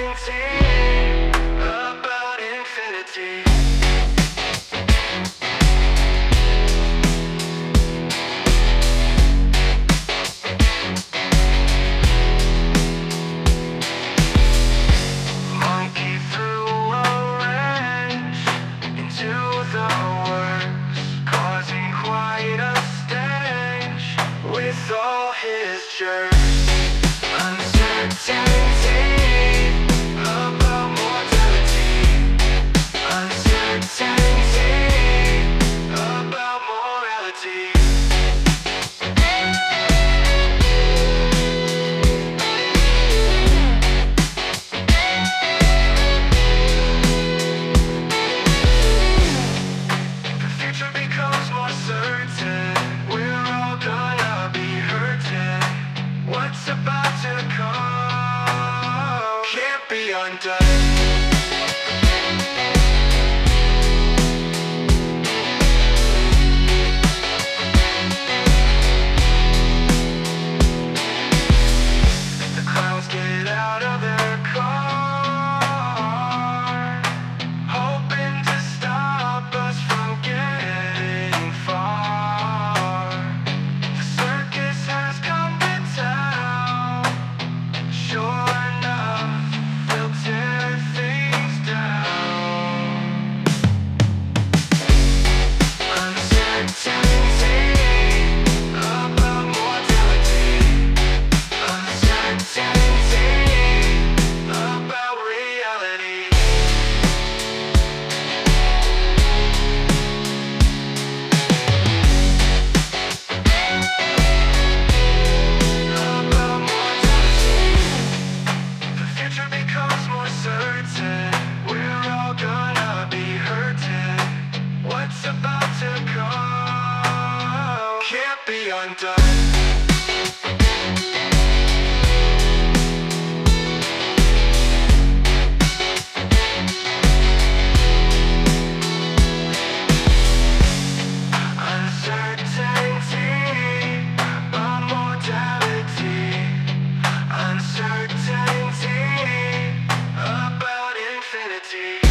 uncertainty about infinity. Monkey threw a wrench into the works, causing quite a stench with all his jerks. Uncertainty about mortality. Uncertainty about morality. The future becomes more certain. We're all gonna be hurting. What's about to come can't be undone. The clowns get out of their car, hoping to stop us from getting far. The circus has come to town. Sure enough, they'll tear things down. Uncertainty about mortality. Uncertainty about reality. About mortality. The future becomes more certain. We're all gonna be hurting. What's about to come can't be undone. Uncertainty about mortality. Uncertainty about infinity.